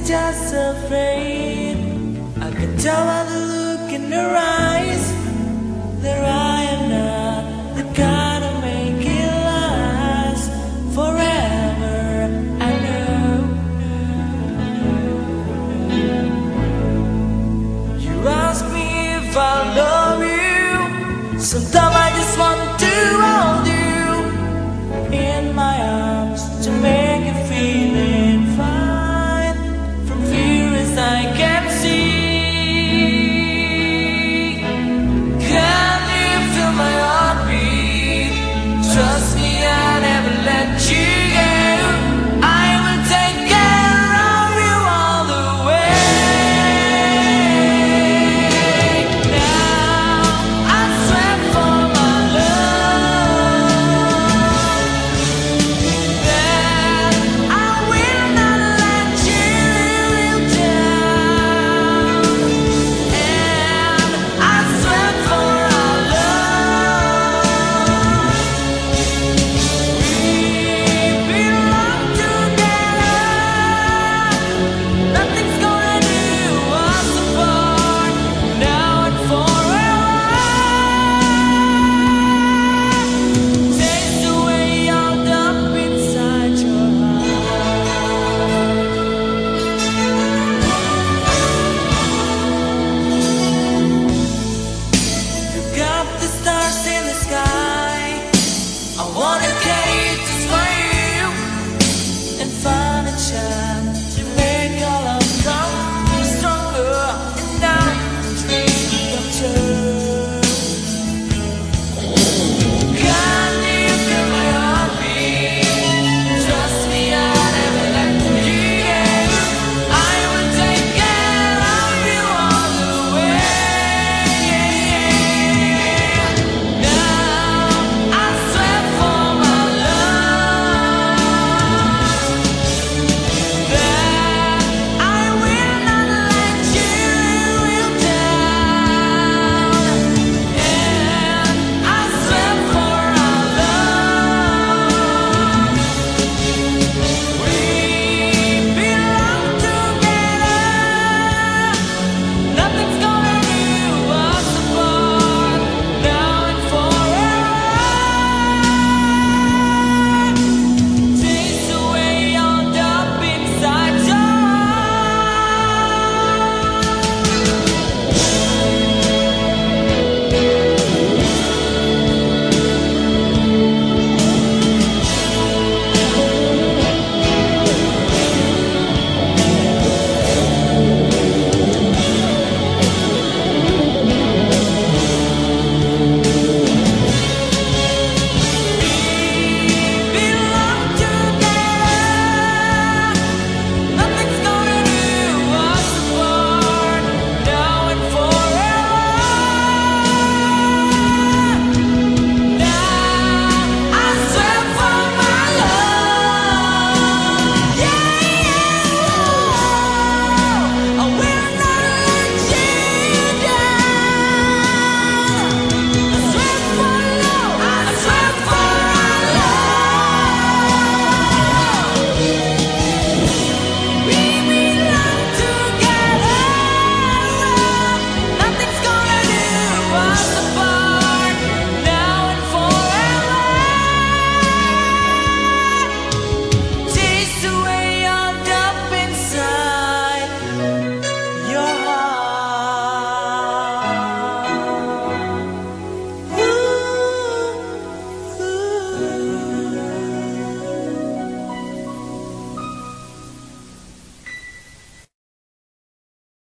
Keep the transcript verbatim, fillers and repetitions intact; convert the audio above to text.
just afraid. I can tell by the look in her eyes that I am not the kind of make it last forever. I know. You ask me if I love you. Sometimes I just want to hold you in my arms to make you feel it fine. From fear as I can see. Can you feel my heartbeat? Trust